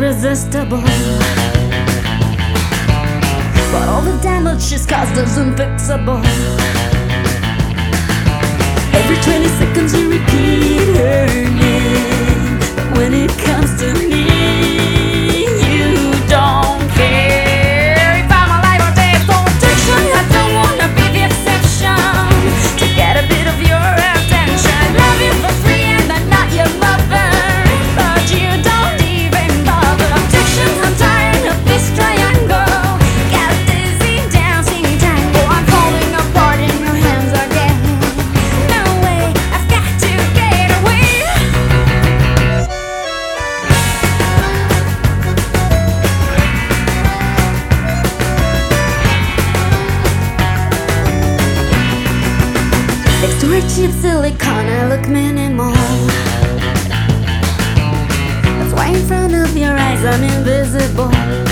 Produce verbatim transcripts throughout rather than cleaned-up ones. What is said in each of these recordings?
irresistible. But all the damage she's caused is unfixable. Every twenty seconds you repeat her name, but when it comes to me, you don't care. If I'm alive or dead, so addiction, I don't wanna be the exception. To get a bit of your attention, love you for free and I'm not your lover, but you don't even bother. Addiction, I'm tired of this triangle. Got dizzy dancing tango. I'm falling apart in your hands again. No way, I've got to get away. Next to her cheap silicone, I look minimal. That's why in front of your eyes I'm invisible.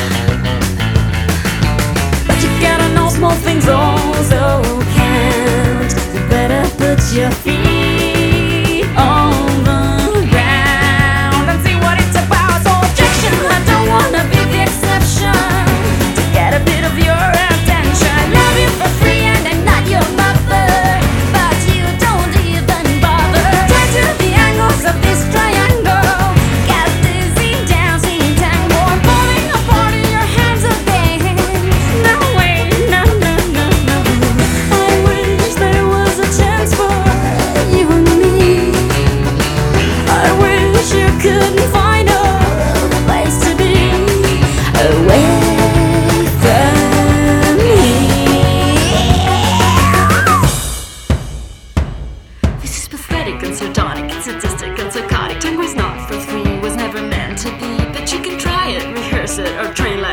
But you gotta know small things also count. You better put your feet on the ground and see what it's about. So objection, I don't wanna be the exception. To get a bit of your attention, love you for free and I'm not your lover, but you don't even bother. Try to the angles of this triangle. Got dizzy dancing tango. I'm falling apart in your hands again. No way, no, no, no, no. I wish there was a chance for you and me. I wish you couldn't find a place to be away from me. This is pathetic and sardonic, it's sadistic and psychotic. Tango's not for free, was never meant to be. But you can try it, rehearse it, or train like